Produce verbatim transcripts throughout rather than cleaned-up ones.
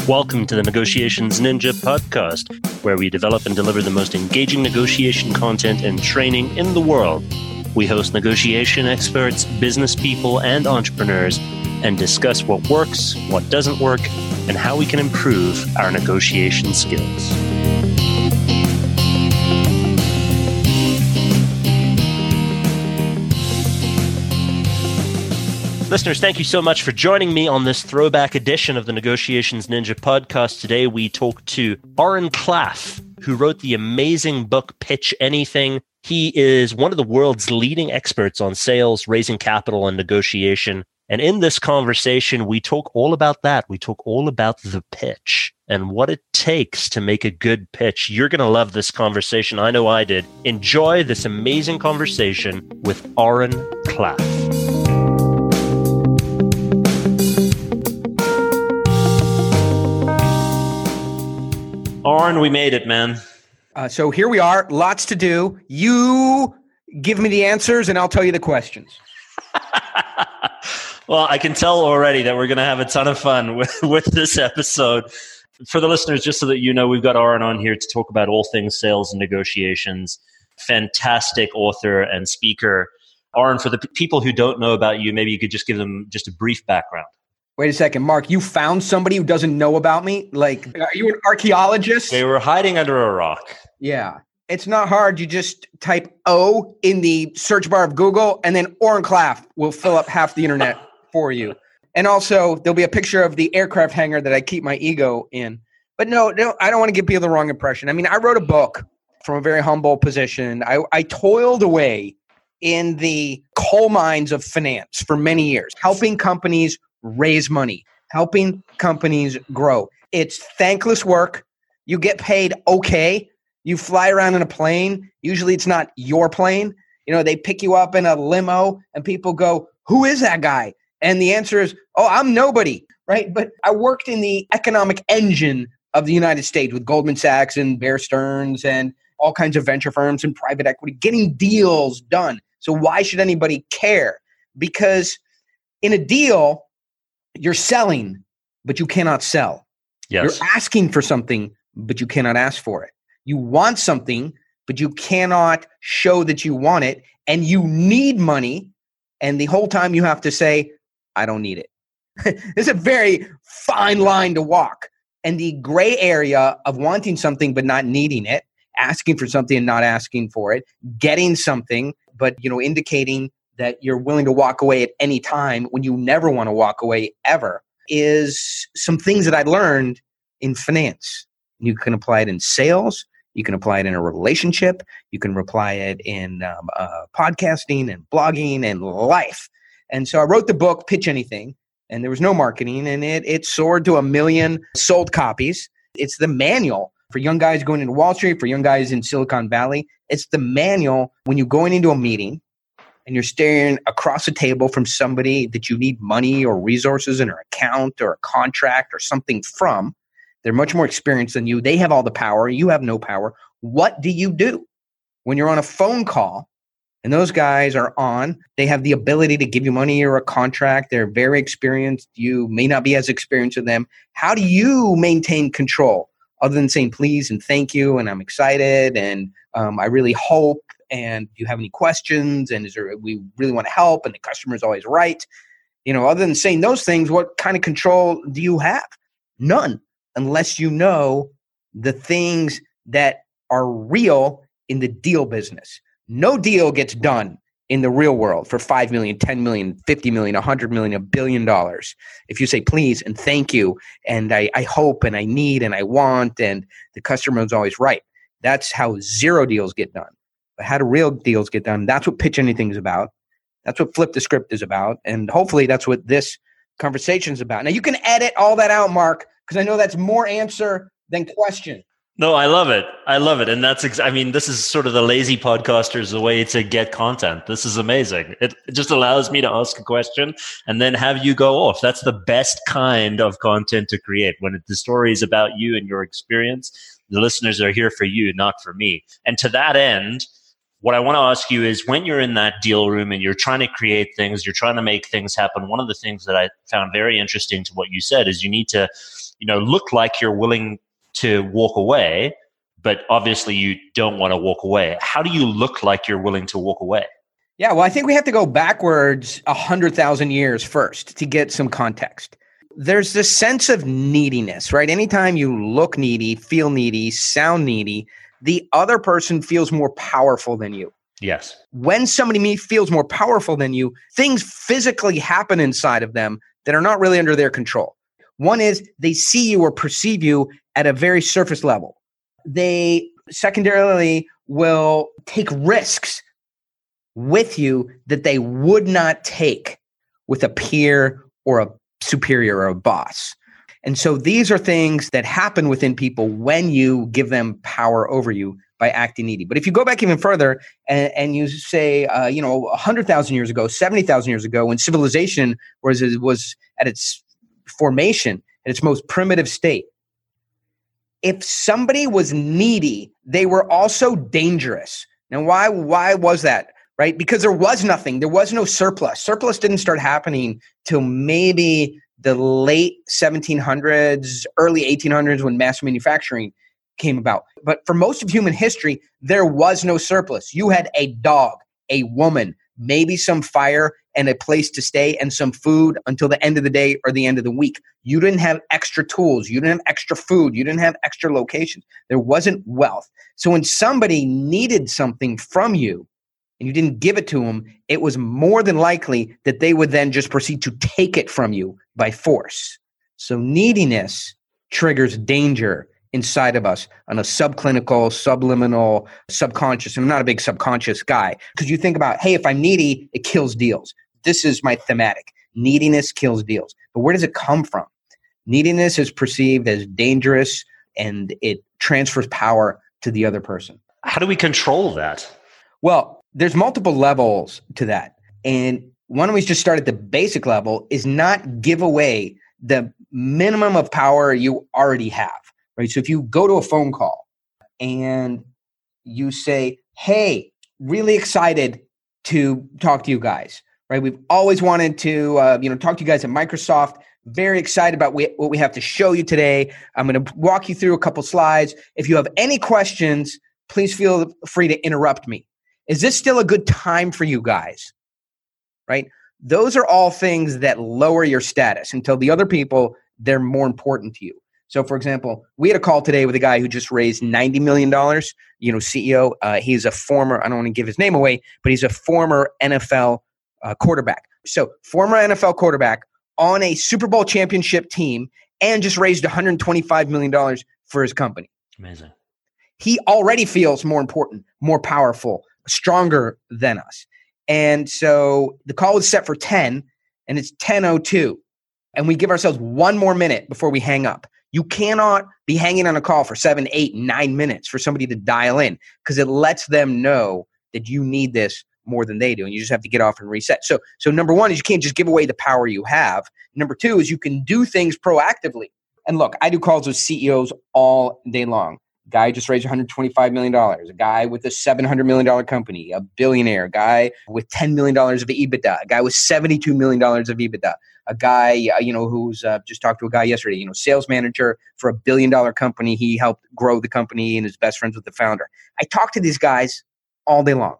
Welcome to the Negotiations Ninja podcast, where we develop and deliver the most engaging negotiation content and training in the world. We host negotiation experts, business people, and entrepreneurs, and discuss what works, what doesn't work, and how we can improve our negotiation skills. Listeners, thank you so much for joining me on this throwback edition of the Negotiations Ninja podcast. Today, we talk to Oren Klaff, who wrote the amazing book, Pitch Anything. He is one of the world's leading experts on sales, raising capital, and negotiation. And in this conversation, we talk all about that. We talk all about the pitch and what it takes to make a good pitch. You're going to love this conversation. I know I did. Enjoy this amazing conversation with Oren Klaff. Oren, we made it, man. Uh, so here we are. Lots to do. You give me the answers and I'll tell you the questions. Well, I can tell already that we're going to have a ton of fun with, with this episode. For the listeners, just so that you know, we've got Oren on here to talk about all things sales and negotiations. Fantastic author and speaker. Oren, for the p- people who don't know about you, maybe you could just give them just a brief background. Wait a second, Mark, you found somebody who doesn't know about me? Like, are you an archaeologist? They were hiding under a rock. Yeah. It's not hard. You just type O in the search bar of Google, and then Oren Klaff will fill up half the internet for you. And also, there'll be a picture of the aircraft hangar that I keep my ego in. But no, no, I don't want to give people the wrong impression. I mean, I wrote a book from a very humble position. I, I toiled away in the coal mines of finance for many years, helping companies raise money, helping companies grow. It's thankless work. You get paid okay. You fly around in a plane. Usually it's not your plane. You know, they pick you up in a limo and people go, who is that guy? And the answer is, oh, I'm nobody, right? But I worked in the economic engine of the United States with Goldman Sachs and Bear Stearns and all kinds of venture firms and private equity, getting deals done. So why should anybody care? Because in a deal, you're selling, but you cannot sell. Yes. You're asking for something, but you cannot ask for it. You want something, but you cannot show that you want it. And you need money. And the whole time you have to say, I don't need it. It's a very fine line to walk. And the gray area of wanting something, but not needing it, asking for something and not asking for it, getting something, but, you know, indicating that you're willing to walk away at any time when you never want to walk away ever, is some things that I learned in finance. You can apply it in sales. You can apply it in a relationship. You can apply it in um, uh, podcasting and blogging and life. And so I wrote the book, Pitch Anything, and there was no marketing, and it it soared to a million sold copies. It's the manual for young guys going into Wall Street, for young guys in Silicon Valley. It's the manual when you're going into a meeting and you're staring across a table from somebody that you need money or resources in, or account or a contract or something from. They're much more experienced than you. They have all the power. You have no power. What do you do when you're on a phone call and those guys are on? They have the ability to give you money or a contract. They're very experienced. You may not be as experienced as them. How do you maintain control other than saying please and thank you and I'm excited and um, I really hope? And do you have any questions? And is there, we really want to help? And the customer is always right. You know, other than saying those things, what kind of control do you have? None, unless you know the things that are real in the deal business. No deal gets done in the real world for five million, ten million, fifty million, one hundred million, a billion dollars. If you say please and thank you, and I, I hope and I need and I want, and the customer is always right. That's how zero deals get done. But how do real deals get done? That's what Pitch Anything is about. That's what Flip the Script is about. And hopefully that's what this conversation is about. Now you can edit all that out, Mark, because I know that's more answer than question. No, I love it. I love it. And that's, ex- I mean, this is sort of the lazy podcaster's way to get content. This is amazing. It, it just allows me to ask a question and then have you go off. That's the best kind of content to create. When it, the story is about you and your experience, the listeners are here for you, not for me. And to that end, what I want to ask you is, when you're in that deal room and you're trying to create things, you're trying to make things happen, one of the things that I found very interesting to what you said is you need to you know, look like you're willing to walk away, but obviously you don't want to walk away. How do you look like you're willing to walk away? Yeah, well, I think we have to go backwards one hundred thousand years first to get some context. There's this sense of neediness, right? Anytime you look needy, feel needy, sound needy, the other person feels more powerful than you. Yes. When somebody me feels more powerful than you, things physically happen inside of them that are not really under their control. One is they see you or perceive you at a very surface level. They secondarily will take risks with you that they would not take with a peer or a superior or a boss. And so these are things that happen within people when you give them power over you by acting needy. But if you go back even further and, and you say, uh, you know, one hundred thousand years ago, seventy thousand years ago, when civilization was, was at its formation, at its most primitive state, if somebody was needy, they were also dangerous. Now, why, why was that? Right? Because there was nothing. There was no surplus. Surplus didn't start happening till maybe the late seventeen hundreds, early eighteen hundreds when mass manufacturing came about. But for most of human history, there was no surplus. You had a dog, a woman, maybe some fire and a place to stay and some food until the end of the day or the end of the week. You didn't have extra tools. You didn't have extra food. You didn't have extra locations. There wasn't wealth. So when somebody needed something from you, and you didn't give it to them, it was more than likely that they would then just proceed to take it from you by force. So neediness triggers danger inside of us on a subclinical, subliminal, subconscious. I'm not a big subconscious guy because you think about, hey, if I'm needy, it kills deals. This is my thematic. Neediness kills deals. But where does it come from? Neediness is perceived as dangerous and it transfers power to the other person. How do we control that? Well, there's multiple levels to that. And why don't we just start at the basic level is not give away the minimum of power you already have, right? So if you go to a phone call and you say, hey, really excited to talk to you guys, right? We've always wanted to, uh, you know, talk to you guys at Microsoft. Very excited about we, what we have to show you today. I'm going to walk you through a couple slides. If you have any questions, please feel free to interrupt me. Is this still a good time for you guys? Right? Those are all things that lower your status until the other people, they're more important to you. So for example, we had a call today with a guy who just raised ninety million dollars, you know, C E O. Uh, he's a former, I don't want to give his name away, but he's a former N F L uh, quarterback. So former N F L quarterback on a Super Bowl championship team and just raised one hundred twenty-five million dollars for his company. Amazing. He already feels more important, more powerful, stronger than us. And so the call was set for ten and it's ten oh two. And we give ourselves one more minute before we hang up. You cannot be hanging on a call for seven, eight, nine minutes for somebody to dial in because it lets them know that you need this more than they do. And you just have to get off and reset. So, so number one is you can't just give away the power you have. Number two is you can do things proactively. And look, I do calls with C E Os all day long. Guy just raised one hundred twenty-five million dollars, a guy with a seven hundred million dollars company, a billionaire, a guy with ten million dollars of EBITDA, a guy with seventy-two million dollars of EBITDA, a guy, you know, who's uh, just talked to a guy yesterday, you know, sales manager for a billion dollar company. He helped grow the company and is best friends with the founder. I talk to these guys all day long.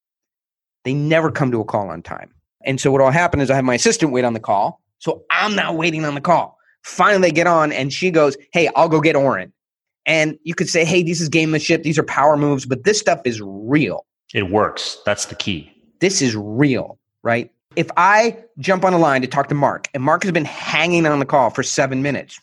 They never come to a call on time. And so what will happen is I have my assistant wait on the call. So I'm now waiting on the call. Finally, they get on and she goes, hey, I'll go get Oren. And you could say, hey, this is gamemanship. These are power moves, but this stuff is real. It works. That's the key. This is real, right? If I jump on a line to talk to Mark and Mark has been hanging on the call for seven minutes,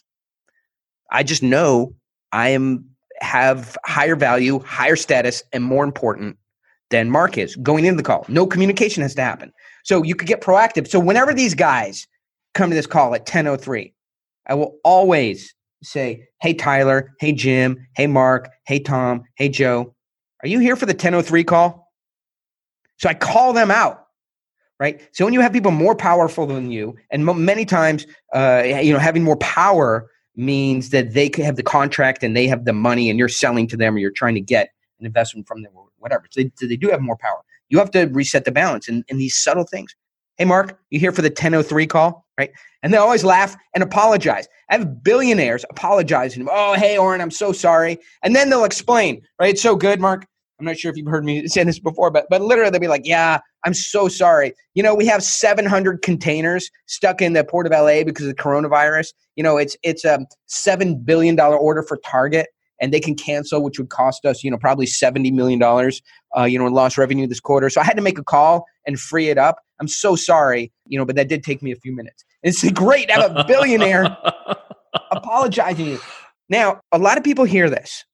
I just know I am have higher value, higher status, and more important than Mark is going into the call. No communication has to happen. So you could get proactive. So whenever these guys come to this call at ten oh three, I will always say, hey, Tyler, hey, Jim, hey, Mark, hey, Tom, hey, Joe, are you here for the ten oh three call? So I call them out, right? So when you have people more powerful than you, and m- many times, uh, you know, having more power means that they could have the contract and they have the money and you're selling to them or you're trying to get an investment from them or whatever. So they, so they do have more power. You have to reset the balance and, and these subtle things. Hey, Mark, you here for the ten oh three call? right? And they always laugh and apologize. I have billionaires apologizing. Oh, hey, Oren, I'm so sorry. And then they'll explain, right? It's so good, Mark. I'm not sure if you've heard me say this before, but but literally they'll be like, yeah, I'm so sorry. You know, we have seven hundred containers stuck in the port of L A because of the coronavirus. You know, it's it's a seven billion dollars order for Target, and they can cancel, which would cost us, you know, probably seventy million dollars, uh, you know, in lost revenue this quarter. So I had to make a call and free it up. I'm so sorry, you know, but that did take me a few minutes. It's great to have a billionaire apologizing. Now, a lot of people hear this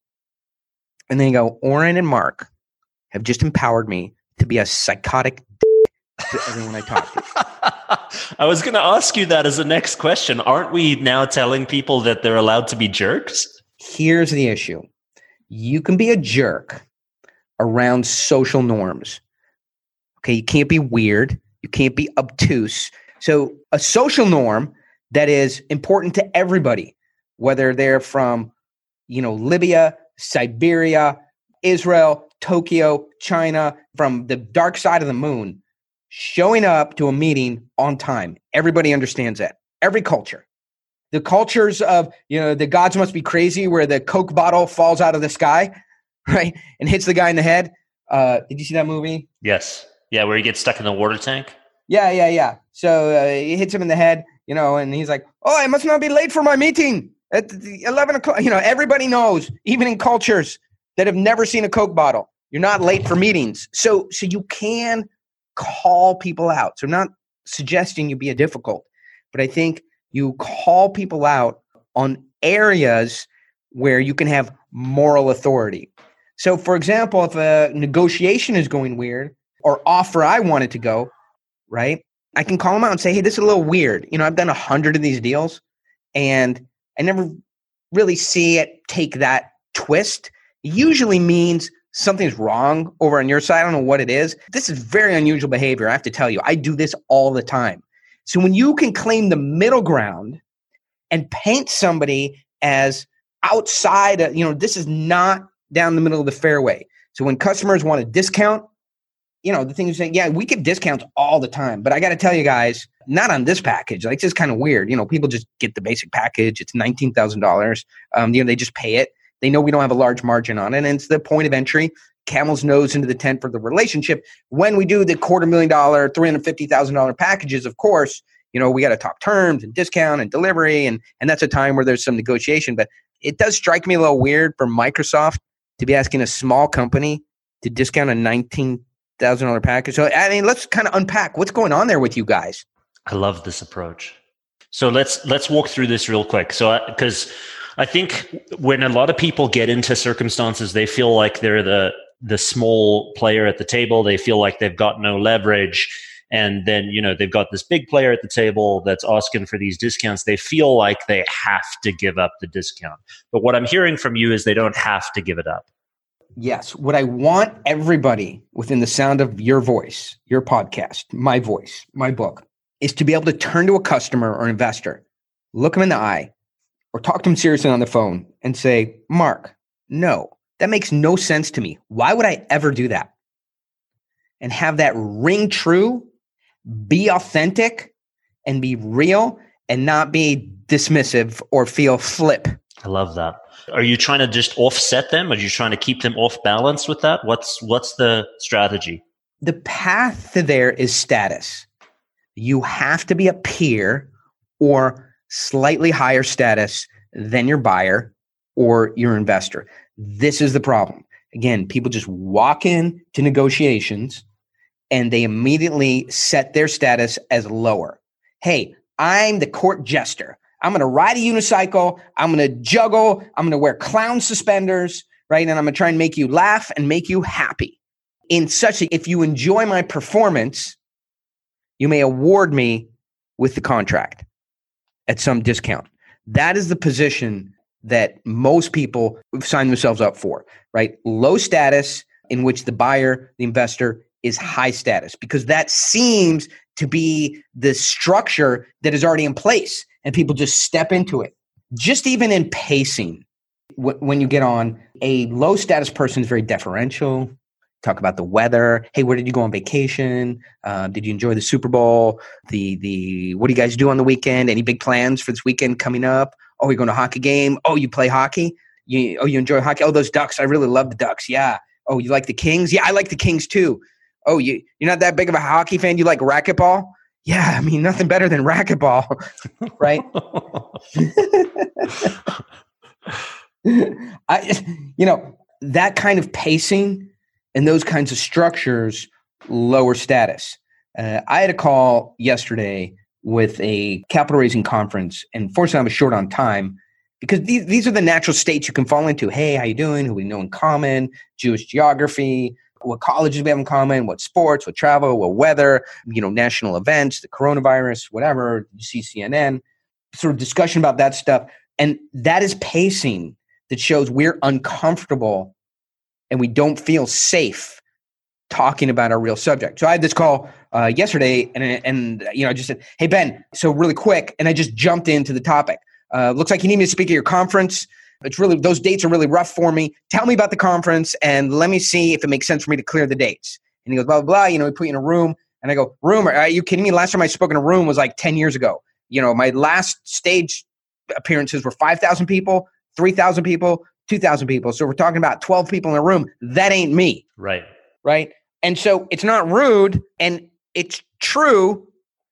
and they go, Oren and Mark have just empowered me to be a psychotic to everyone I talk to. I was going to ask you that as the next question. Aren't we now telling people that they're allowed to be jerks? Here's the issue. You can be a jerk around social norms. Okay, you can't be weird. You can't be obtuse. So a social norm that is important to everybody, whether they're from, you know, Libya, Siberia, Israel, Tokyo, China, from the dark side of the moon, showing up to a meeting on time. Everybody understands that. Every culture. The cultures of, you know, the gods must be crazy where the Coke bottle falls out of the sky, right, and hits the guy in the head. Uh, did you see that movie? Yes. Yeah, where he gets stuck in the water tank. Yeah, yeah, yeah. So uh, he hits him in the head, you know, and he's like, oh, I must not be late for my meeting at eleven o'clock. You know, everybody knows, even in cultures that have never seen a Coke bottle, you're not late for meetings. So, so you can call people out. So I'm not suggesting you be a difficult, but I think you call people out on areas where you can have moral authority. So, for example, if a negotiation is going weird or offer I wanted to go, right, I can call them out and say, hey, this is a little weird. You know, I've done a hundred of these deals and I never really see it take that twist. It usually means something's wrong over on your side. I don't know what it is. This is very unusual behavior. I have to tell you, I do this all the time. So when you can claim the middle ground and paint somebody as outside, of, you know, this is not down the middle of the fairway. So when customers want a discount, you know, the thing is saying, yeah, we give discounts all the time, but I got to tell you guys, not on this package. Like, it's just kind of weird. You know, people just get the basic package. It's nineteen thousand dollars. Um, you know, they just pay it. They know we don't have a large margin on it. And it's the point of entry, camel's nose into the tent for the relationship. When we do the quarter million dollar, three hundred fifty thousand dollars packages, of course, you know, we got to talk terms and discount and delivery. And, and that's a time where there's some negotiation. But it does strike me a little weird for Microsoft to be asking a small company to discount a nineteen thousand dollars package. So, I mean, let's kind of unpack what's going on there with you guys. I love this approach. So let's let's walk through this real quick. So, because I, I think when a lot of people get into circumstances, they feel like they're the the small player at the table. They feel like they've got no leverage. And then, you know, they've got this big player at the table that's asking for these discounts. They feel like they have to give up the discount. But what I'm hearing from you is they don't have to give it up. Yes. What I want everybody within the sound of your voice, your podcast, my voice, my book, is to be able to turn to a customer or investor, look them in the eye, or talk to them seriously on the phone and say, Mark, no, that makes no sense to me. Why would I ever do that? And have that ring true, be authentic, and be real, and not be dismissive or feel flip. I love that. Are you trying to just offset them? Are you trying to keep them off balance with that? What's what's the strategy? The path to there is status. You have to be a peer or slightly higher status than your buyer or your investor. This is the problem. Again, people just walk in to negotiations and they immediately set their status as lower. Hey, I'm the court jester. I'm going to ride a unicycle. I'm going to juggle. I'm going to wear clown suspenders, right? And I'm going to try and make you laugh and make you happy. In such a, if you enjoy my performance, you may award me with the contract at some discount. That is the position that most people sign themselves up for, right? Low status in which the buyer, the investor, is high status, because that seems to be the structure that is already in place and people just step into it. Just even in pacing, when you get on, a low status person is very deferential. talk about the weather. Hey, where did you go on vacation? Uh, did you enjoy the Super Bowl? The the what do you guys do on the weekend? Any big plans for this weekend coming up? Oh, you're going to a hockey game? Oh, you play hockey? You, oh, you enjoy hockey? Oh, those Ducks. I really love the Ducks. Yeah. Oh, you like the Kings? Yeah, I like the Kings too. Oh, you, you're not that big of a hockey fan? You like racquetball? Yeah, I mean, nothing better than racquetball, right? I, you know, that kind of pacing and those kinds of structures lower status. Uh, I had a call yesterday with a capital raising conference, and fortunately I was short on time because these, these are the natural states you can fall into. Hey, how you doing? Who we know in common? Jewish geography. What colleges we have in common? What sports? What travel? What weather? You know, national events, the coronavirus, whatever. You see C N N. Sort of discussion about that stuff. And that is pacing that shows we're uncomfortable and we don't feel safe talking about our real subject. So I had this call uh, yesterday, and and you know, I just said, "Hey Ben, so really quick," and I just jumped into the topic. Uh, looks like you need me to speak at your conference. It's really those dates are really rough for me. Tell me about the conference, and let me see if it makes sense for me to clear the dates. And he goes, blah blah blah. You know, we put you in a room, and I go, "Room? Are you kidding me? Last time I spoke in a room was like ten years ago. You know, my last stage appearances were five thousand people, three thousand people, two thousand people. So we're talking about twelve people in a room. That ain't me." Right. Right. And so it's not rude, and it's true.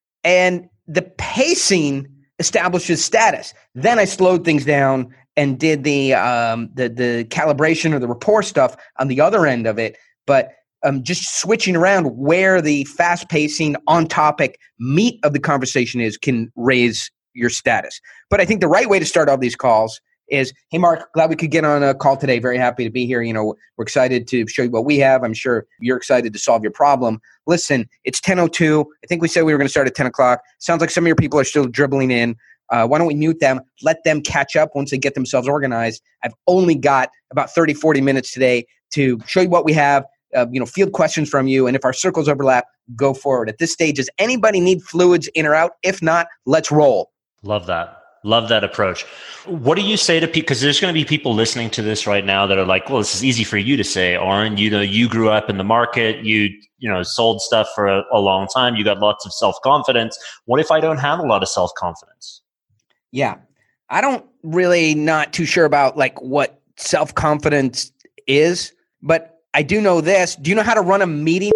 And the pacing establishes status. Then I slowed things down and did the um, the the calibration or the rapport stuff on the other end of it. But um, just switching around where the fast pacing, on topic meat of the conversation is can raise your status. But I think the right way to start all these calls is, hey, Mark, glad we could get on a call today. Very happy to be here. You know, we're excited to show you what we have. I'm sure you're excited to solve your problem. Listen, it's ten oh two. I think we said we were going to start at ten o'clock. Sounds like some of your people are still dribbling in. Uh, why don't we mute them, let them catch up once they get themselves organized. I've only got about thirty, forty minutes today to show you what we have, uh, you know, field questions from you. And if our circles overlap, go forward. At this stage, does anybody need fluids in or out? If not, let's roll. Love that. Love that approach. What do you say to people? Because there's going to be people listening to this right now that are like, well, this is easy for you to say, Oren. You know, you grew up in the market. You, you know, sold stuff for a, a long time. You got lots of self-confidence. What if I don't have a lot of self-confidence? Yeah. I don't really not too sure about like what self-confidence is, but I do know this. Do you know how to run a meeting?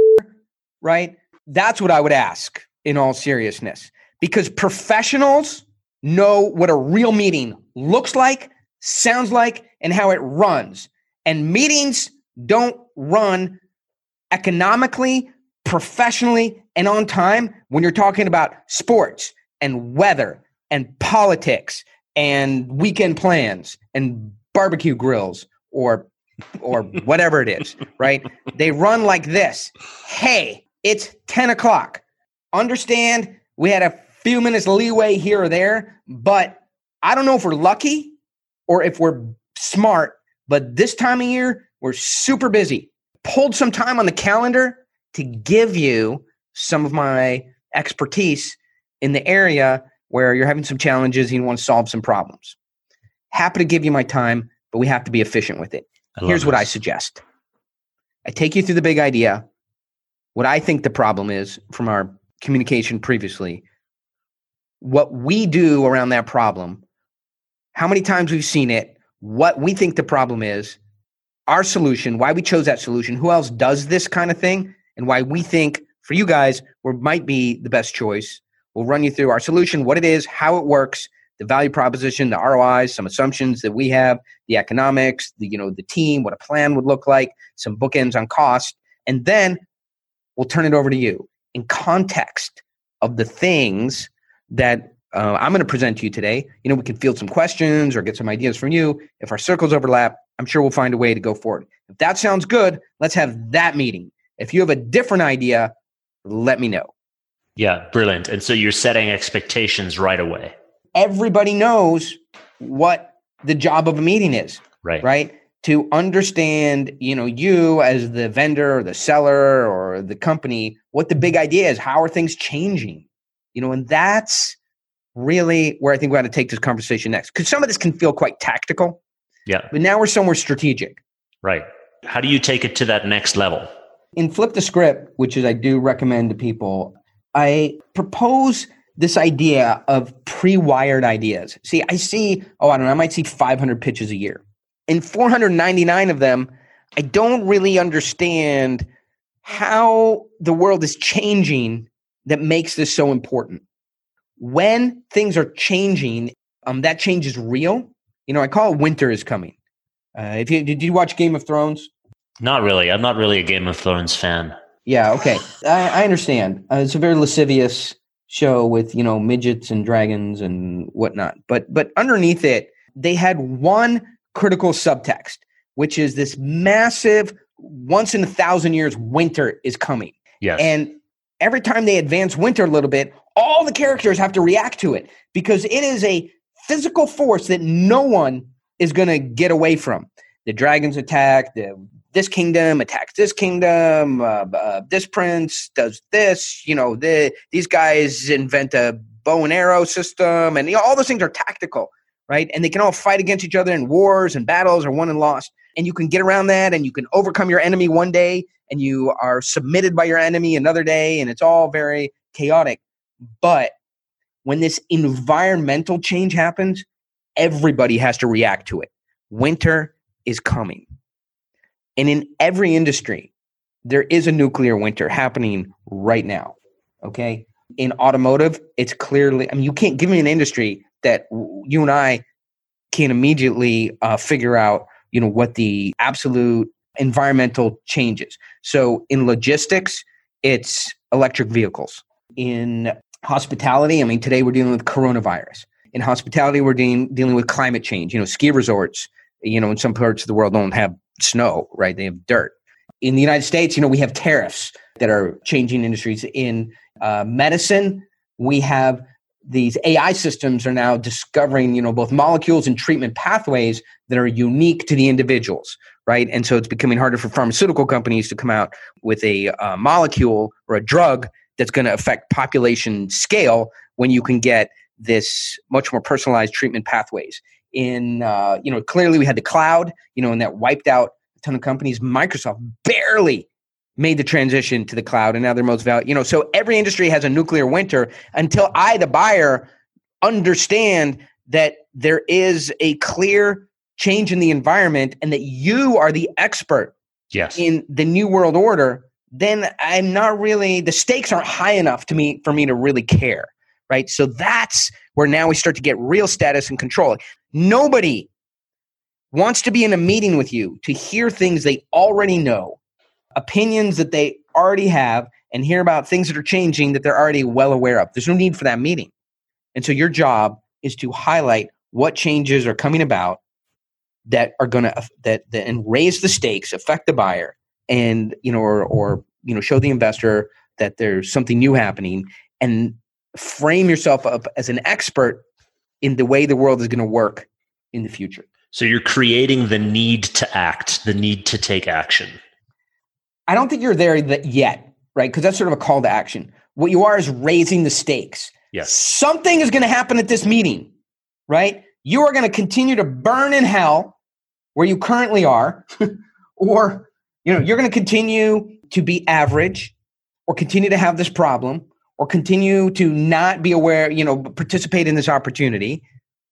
Right? That's what I would ask in all seriousness, because professionals know what a real meeting looks like, sounds like, and how it runs. And meetings don't run economically, professionally, and on time when you're talking about sports and weather and politics and weekend plans and barbecue grills or or whatever it is, right? They run like this. Hey, it's ten o'clock. Understand we had a few minutes leeway here or there, but I don't know if we're lucky or if we're smart, but this time of year, we're super busy. Pulled some time on the calendar to give you some of my expertise in the area where you're having some challenges and you want to solve some problems. Happy to give you my time, but we have to be efficient with it. Here's what I suggest. I take you through the big idea, what I think the problem is from our communication previously, what we do around that problem, how many times we've seen it, what we think the problem is, our solution, why we chose that solution, who else does this kind of thing, and why we think for you guys we might be the best choice. We'll run you through our solution, what it is, how it works, the value proposition, the R O Is, some assumptions that we have, the economics, the you know the team, what a plan would look like, some bookends on cost, and then we'll turn it over to you in context of the things that uh, I'm going to present to you today. You know, we can field some questions or get some ideas from you. If our circles overlap, I'm sure we'll find a way to go forward. If that sounds good, let's have that meeting. If you have a different idea, let me know. Yeah, brilliant. And so you're setting expectations right away. Everybody knows what the job of a meeting is, right? Right? To understand, you know, you as the vendor or the seller or the company, what the big idea is. How are things changing? You know, and that's really where I think we got to take this conversation next. Because some of this can feel quite tactical. Yeah. But now we're somewhere strategic. Right. How do you take it to that next level? In Flip the Script, which is I do recommend to people, I propose this idea of pre-wired ideas. See, I see, oh, I don't know, I might see five hundred pitches a year. In four hundred ninety-nine of them, I don't really understand how the world is changing that makes this so important. When things are changing, um, that change is real. You know, I call it winter is coming. Uh, if you did you watch Game of Thrones? Not really. I'm not really a Game of Thrones fan. Yeah, okay. I, I understand. Uh, it's a very lascivious show with, you know, midgets and dragons and whatnot. But but underneath it, they had one critical subtext, which is this massive, once in a thousand years, winter is coming. Yes. And every time they advance winter a little bit, all the characters have to react to it because it is a physical force that no one is going to get away from. The dragons attack, the this kingdom attacks this kingdom, uh, uh, this prince does this, you know, the, these guys invent a bow and arrow system, and you know, all those things are tactical, right? And they can all fight against each other in wars and battles or won and lost. And you can get around that and you can overcome your enemy one day and you are submitted by your enemy another day, and it's all very chaotic. But when this environmental change happens, everybody has to react to it. Winter is coming. And in every industry, there is a nuclear winter happening right now, okay? In automotive, it's clearly, I mean, you can't give me an industry that you and I can immediately uh, figure out, you know, what the absolute environmental changes. So in logistics, it's electric vehicles. In hospitality, I mean, today we're dealing with coronavirus. In hospitality, we're dealing, dealing with climate change. You know, ski resorts, you know, in some parts of the world don't have snow, right? They have dirt. In the United States, you know, we have tariffs that are changing industries. In uh, medicine, we have these A I systems are now discovering, you know, both molecules and treatment pathways that are unique to the individuals, right? And so it's becoming harder for pharmaceutical companies to come out with a uh, molecule or a drug that's going to affect population scale when you can get this much more personalized treatment pathways. In, uh, you know, clearly we had the cloud, you know, and that wiped out a ton of companies. Microsoft barely made the transition to the cloud, and now they're most valuable. You know, so every industry has a nuclear winter until I, the buyer, understand that there is a clear change in the environment and that you are the expert yes. in the new world order. Then I'm not really, the stakes aren't high enough to me for me to really care, right? So that's where now we start to get real status and control. Nobody wants to be in a meeting with you to hear things they already know, opinions that they already have, and hear about things that are changing that they're already well aware of. There's no need for that meeting. And so your job is to highlight what changes are coming about that are going to that, that and raise the stakes, affect the buyer, and you know, or or you know, show the investor that there's something new happening, and frame yourself up as an expert in the way the world is going to work in the future. So you're creating the need to act, the need to take action. I don't think you're there yet, right? Because that's sort of a call to action. What you are is raising the stakes. Yes. Something is going to happen at this meeting, right? You are going to continue to burn in hell where you currently are, or you know, you're going to continue to be average, or continue to have this problem, or continue to not be aware, you know, participate in this opportunity,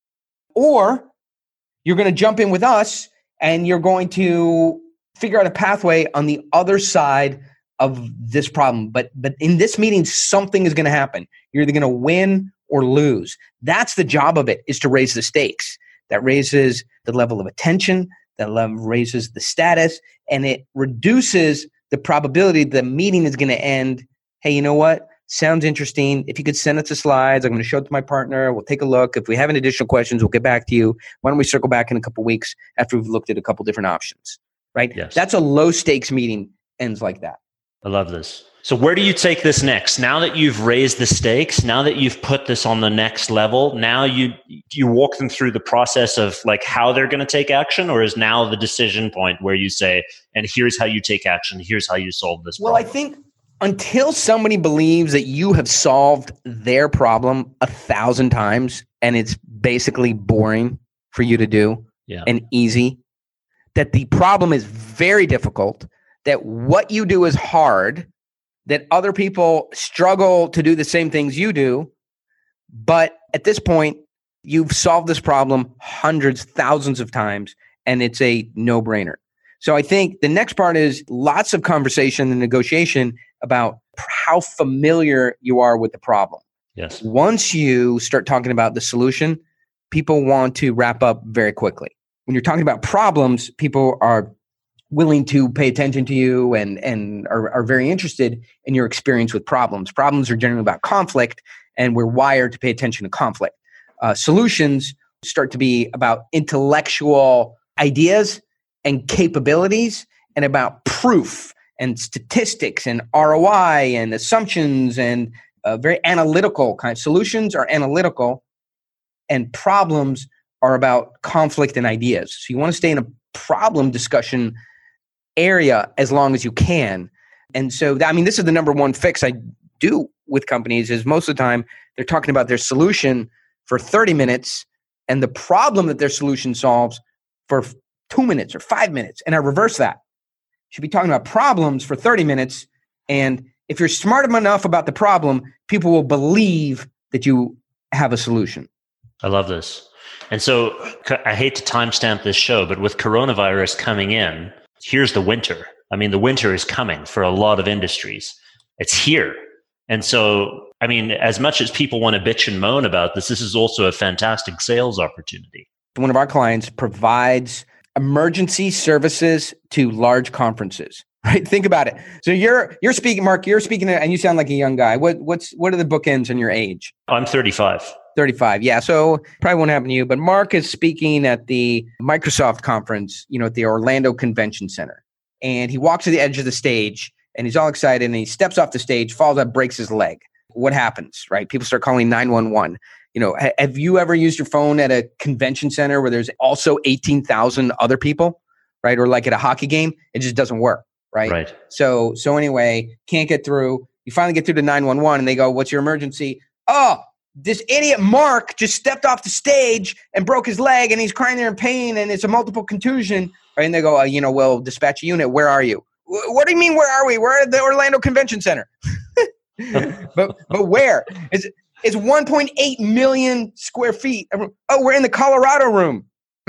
or you're going to jump in with us and you're going to figure out a pathway on the other side of this problem. But but in this meeting, something is going to happen. You're either going to win or lose. That's the job of it, is to raise the stakes. That raises the level of attention, that level raises the status, and it reduces the probability the meeting is going to end. Hey, you know what? Sounds interesting. If you could send us the slides, I'm going to show it to my partner. We'll take a look. If we have any additional questions, we'll get back to you. Why don't we circle back in a couple of weeks after we've looked at a couple different options, right? Yes. That's a low stakes meeting, ends like that. I love this. So where do you take this next? Now that you've raised the stakes, now that you've put this on the next level, now you you walk them through the process of like how they're going to take action, or is now the decision point where you say, and here's how you take action, here's how you solve this problem? Well, I think until somebody believes that you have solved their problem a thousand times and it's basically boring for you to do yeah. and easy, that the problem is very difficult, that what you do is hard, that other people struggle to do the same things you do. But at this point, you've solved this problem hundreds, thousands of times, and it's a no-brainer. So I think the next part is lots of conversation and negotiation about how familiar you are with the problem. Yes. Once you start talking about the solution, people want to wrap up very quickly. When you're talking about problems, people are willing to pay attention to you and, and are, are very interested in your experience with problems. Problems are generally about conflict, and we're wired to pay attention to conflict. Uh, solutions start to be about intellectual ideas and capabilities and about proof and statistics and R O I and assumptions and uh, very analytical kind of solutions are analytical, and problems are about conflict and ideas. So you want to stay in a problem discussion area as long as you can. And so, I mean, this is the number one fix I do with companies is most of the time they're talking about their solution for thirty minutes and the problem that their solution solves for two minutes or five minutes. And I reverse that. You should be talking about problems for thirty minutes. And if you're smart enough about the problem, people will believe that you have a solution. I love this. And so I hate to timestamp this show, but with coronavirus coming in, here's the winter. I mean, the winter is coming for a lot of industries. It's here. And so, I mean, as much as people want to bitch and moan about this, this is also a fantastic sales opportunity. One of our clients provides emergency services to large conferences, right? Think about it. So you're you're speaking, Mark, you're speaking, and you sound like a young guy. What what's what are the bookends in your age? I'm thirty-five. thirty-five. Yeah. So probably won't happen to you, but Mark is speaking at the Microsoft conference, you know, at the Orlando Convention Center. And he walks to the edge of the stage and he's all excited and he steps off the stage, falls up, breaks his leg. What happens, right? People start calling nine one one. You know, ha- have you ever used your phone at a convention center where there's also eighteen thousand other people, right? Or like at a hockey game, it just doesn't work, right? Right. So, so anyway, can't get through. You finally get through to nine one one and they go, what's your emergency? Oh, this idiot Mark just stepped off the stage and broke his leg and he's crying there in pain and it's a multiple contusion. Right? And they go, uh, you know, well, dispatch a unit. Where are you? What do you mean, where are we? We're at the Orlando Convention Center. but but where? It's, it's one point eight million square feet. Oh, we're in the Colorado room.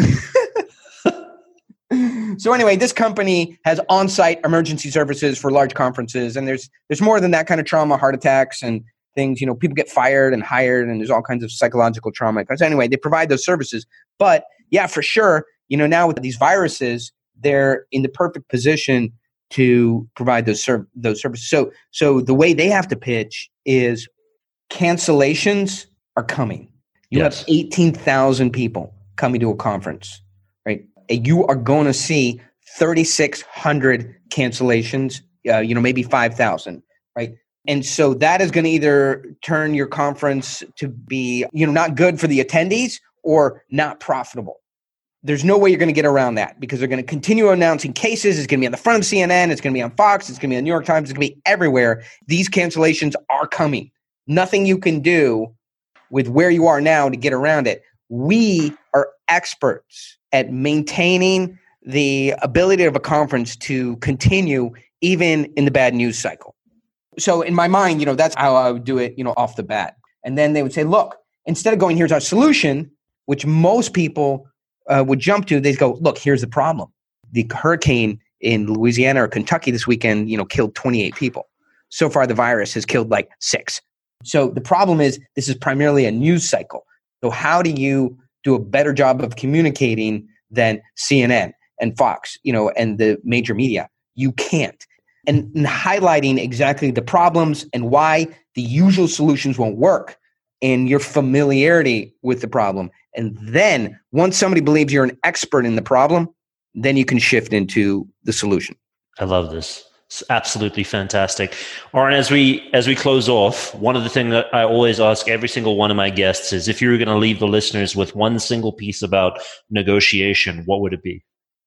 So anyway, this company has on-site emergency services for large conferences. And there's there's more than that kind of trauma, heart attacks and things. You know, people get fired and hired and there's all kinds of psychological trauma. So anyway, they provide those services. But yeah, for sure, you know, now with these viruses, they're in the perfect position to provide those serv- those services. So, so the way they have to pitch is cancellations are coming. You Yes. have eighteen thousand people coming to a conference, right? And you are going to see thirty-six hundred cancellations, uh, you know, maybe five thousand, right? And so that is going to either turn your conference to be, you know, not good for the attendees or not profitable. There's no way you're going to get around that because they're going to continue announcing cases. It's going to be on the front of C N N. It's going to be on Fox. It's going to be on the New York Times. It's going to be everywhere. These cancellations are coming. Nothing you can do with where you are now to get around it. We are experts at maintaining the ability of a conference to continue even in the bad news cycle. So in my mind, you know, that's how I would do it, you know, off the bat. And then they would say, look, instead of going, here's our solution, which most people Uh, would jump to, they go, look, here's the problem. The hurricane in Louisiana or Kentucky this weekend, you know, killed twenty-eight people. So far, the virus has killed like six. So the problem is this is primarily a news cycle. So how do you do a better job of communicating than C N N and Fox, you know, and the major media? You can't. And, and highlighting exactly the problems and why the usual solutions won't work and your familiarity with the problem. And then once somebody believes you're an expert in the problem, then you can shift into the solution. I love this. It's absolutely fantastic. Oren, as we as we close off, one of the things that I always ask every single one of my guests is if you were going to leave the listeners with one single piece about negotiation, what would it be?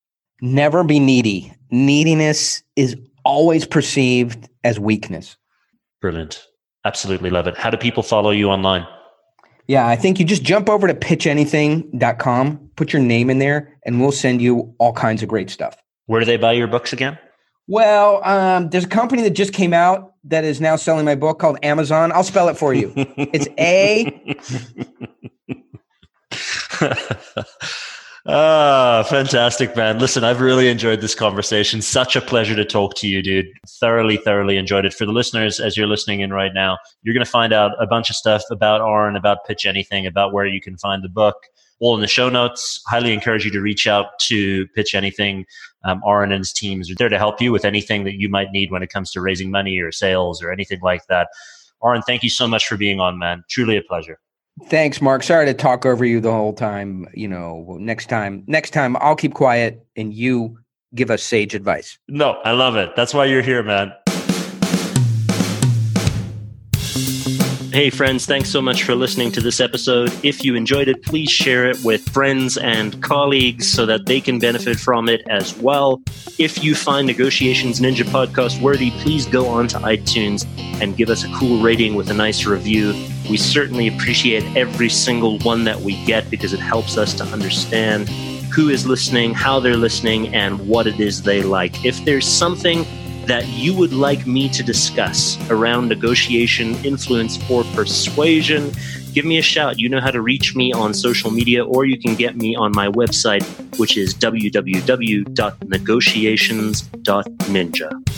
Never be needy. Neediness is always perceived as weakness. Brilliant. Absolutely love it. How do people follow you online? Yeah, I think you just jump over to pitch anything dot com, put your name in there, and we'll send you all kinds of great stuff. Where do they buy your books again? Well, um, there's a company that just came out that is now selling my book called Amazon. I'll spell it for you. It's A. Ah, fantastic, man. Listen, I've really enjoyed this conversation. Such a pleasure to talk to you, dude. Thoroughly, thoroughly enjoyed it. For the listeners, as you're listening in right now, you're going to find out a bunch of stuff about Oren, about Pitch Anything, about where you can find the book, all in the show notes. Highly encourage you to reach out to Pitch Anything. Um, Oren and his teams are there to help you with anything that you might need when it comes to raising money or sales or anything like that. Oren, thank you so much for being on, man. Truly a pleasure. Thanks, Mark. Sorry to talk over you the whole time. You know, next time, next time I'll keep quiet and you give us sage advice. No, I love it. That's why you're here, man. Hey friends, thanks so much for listening to this episode. If you enjoyed it, please share it with friends and colleagues so that they can benefit from it as well. If you find Negotiations Ninja podcast worthy, please go on to iTunes and give us a cool rating with a nice review. We certainly appreciate every single one that we get because it helps us to understand who is listening, how they're listening, and what it is they like. If there's something that you would like me to discuss around negotiation, influence, or persuasion, give me a shout. You know how to reach me on social media, or you can get me on my website, which is w w w dot negotiations dot ninja.